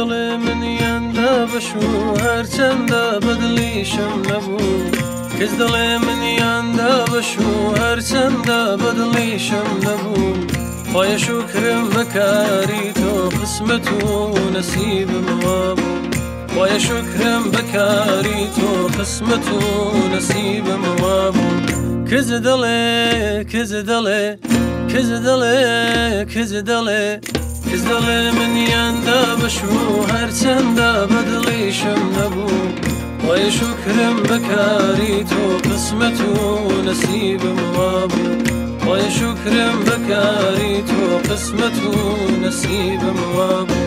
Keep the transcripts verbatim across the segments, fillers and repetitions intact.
دڵێ منیاندا بەشو هەرچەندە بەدڵیشم نەبوو کەس دڵێ منیاندا بەشو هەرچەندە بەدڵیشم نەبوو خۆیە شوکرم بەکاری تۆ قسمەت و نەسیبم وابوو خۆیە شوکرم بەکاری تۆ قسمەت و نەسیبم وابوو کەس دڵێ کەس دڵێ کەس دڵێ کەس دڵێ کەس دڵێ منیاندا بەشو هەرچەندە بەدڵیشم نەبوو خۆیە شوکرم بەکاری تۆ قسمەت و نەسیبم وابوو خۆیە شوکرم بەکاری تۆ قسمەت و نەسیبم وابوو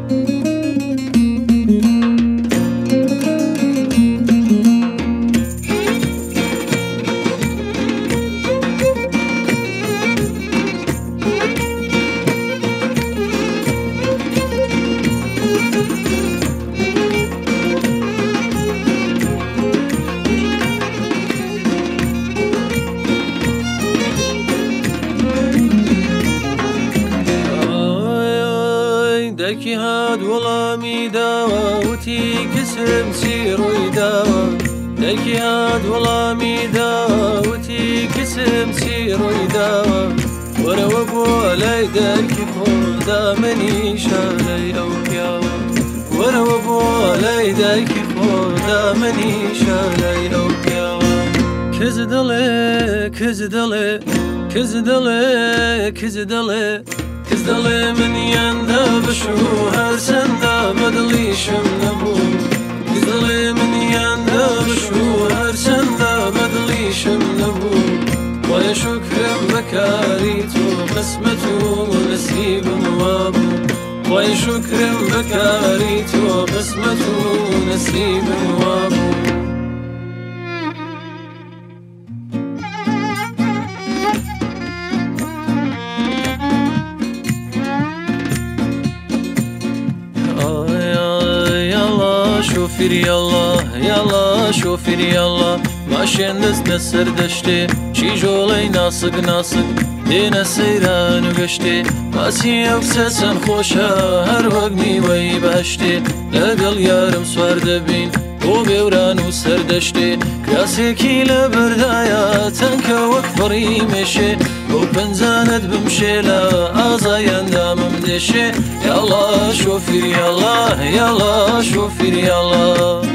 دایکی هات وەڵامی داوە وتی کەسم چی ڕووی داوە دایکی هات وەڵامی داوە وتی کەسم چی ڕووی داوە وەرەوە بۆ لای دایکی خۆدا منیشە لای ئەو پیاوە وەرەوە بۆ لای دایکی خۆدا منیشە لای ئەو پیاوە کەس دڵێ کەس دڵێ کەس دڵێ کەس دڵێ کەس دڵێ منیاندا بەشو هەرچەندە بەدڵیشم نەبوو کەس دڵێ منیاندا بەشو هەرچەندە بەدڵیشم نەبوو خۆیە شوکرم بەکاری تۆ قسمەت و نەسیبم وابوو خۆیە شوکرم بەکاری تۆ قسمەت و نەسیبم وابوو شوفیر یاڵا یاڵا شوفیر یاڵا ماشێن دەستە سەردەشتێ چیژۆڵەی ناسک ناسک دێنە سەیران و گەشتێ باسی ئەو کچە چەند خۆشە هەر وەک میوەی بەهەشتێ لەگەڵ یارم سوار دەبین بۆ بێوران و سەردەشتێ کراسێکی لە بەردایە تەنکە وەک فڕی مێشێ بۆ پەنجانت بمشێ لە ئازایەندامم دێشێ یاڵا شوفیر یاڵا یاڵا شوفیر یاڵا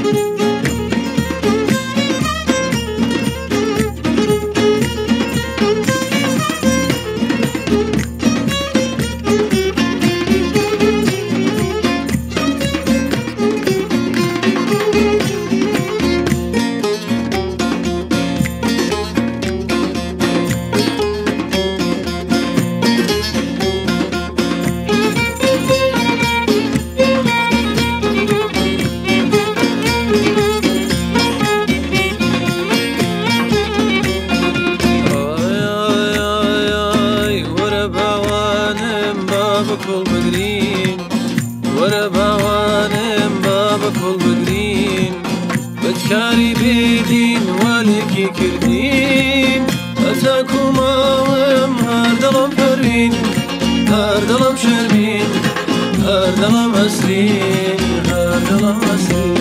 بکۆڵ بگرین وەرە باوانم با بکۆڵ بگرین بەدکاری بێدین والێکی کردین هەتاکو ماوەم هەر دڵم پەروین هەر دڵم شەرمین هەر دڵم ئەسرین هەر دڵم ئەسرین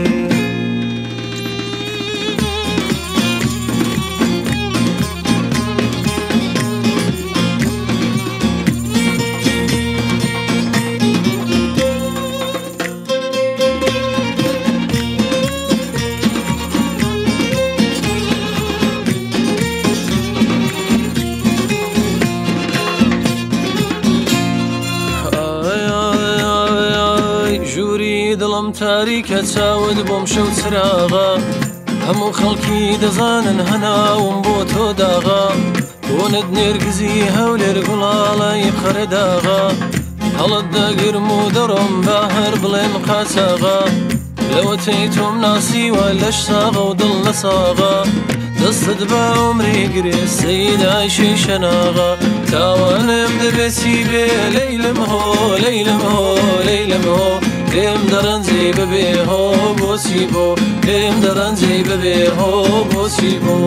دڵم تاریکە چاوت بۆم شەو چراغا هەموو خەڵکی دەزانن هەناوم بۆ تۆ داغا بۆنت نێرگزی هەولێر گوڵاڵی قەرەداغا هەڵت دەگرم و دەڕۆم با هەر بڵێم قاچاغا لەوەتەی تۆم ناسیوە لەش ساغە و دڵ لە ساغا دەستت بە عومری گرێ سەیدای شەناغا تاوانم دەبێتی بێ لەیلم هۆ لەیلم هۆ لەیلم هۆ لێم دەڕەنجەی ببێ هۆ بۆچی بۆ لێم دەڕەنجەی ببێ هۆ بۆچی بۆ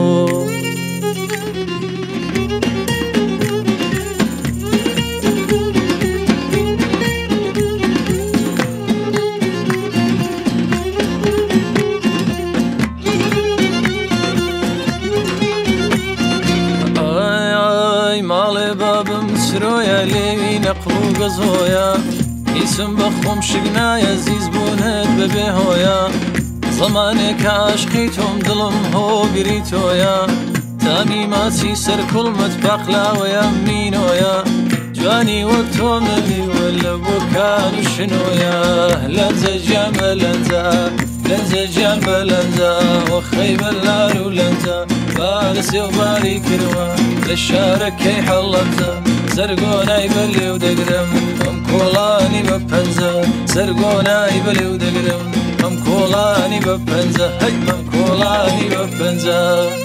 ماڵێ بابم سرۆیە لێوی نەقڵ و گەزۆیە هیچم بە خۆم شک نایە زیز بوونت بەبێ هۆیە زەمانێک عاشقی تۆم دڵم هۆگری تۆیە تامی ماچی سەر کوڵمت پاقلاوەیە مینۆیە جوانی وەک تۆ مەبیوە لە بۆکان و شنۆیە لەنجە گیان بە لەنجە لەنجە گیان بە لەنجە وەخەی بەلار و لەنجە بارە سێوباری کردوە لە شارەکەی حەڵەتە سەرگۆنای بە لێو دەگرم ئەم کۆڵانی بە پەنجە سەرگۆنای بە لێو دەگرم ئەم کۆڵانی بە پەنجە هەی ئەم کۆڵانی بە پەنجە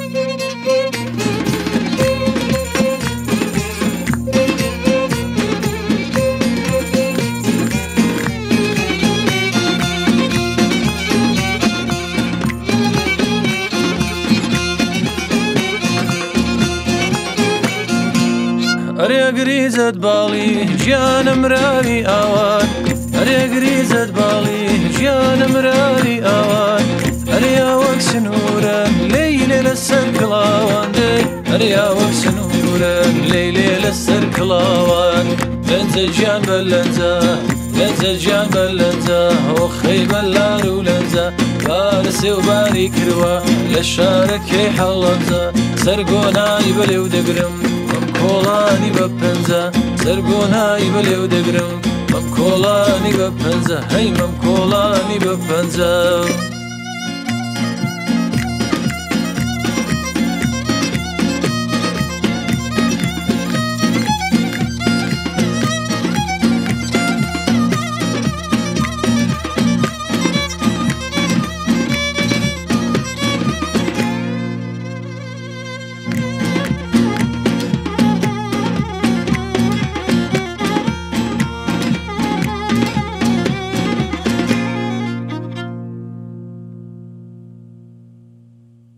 ئەرێ گریزت باڵی ژیانم راوی ئاوان ئەرێ گریزت باڵی ژیانم راوی ئاوان ئەریا وەک سنوورە لەیلێ لەسەر کڵاوان دێ ئەریا وەک سنوورە لەیلێ لەسەر کڵاوان لەنجە گیان بە لەنجە لەنجە گیان بە لەنجە وەخەی بەلار و لەنجە بارە سێوباری کردوە لە شارەکەی حەڵەتە سەرگۆنای بە لێو دەگرم کۆڵانی بە پەنجە سەرگۆنای بە لێو دەگرم مەم کۆڵانی بە پەنجە هەی مەم کۆڵانی بە پەنجە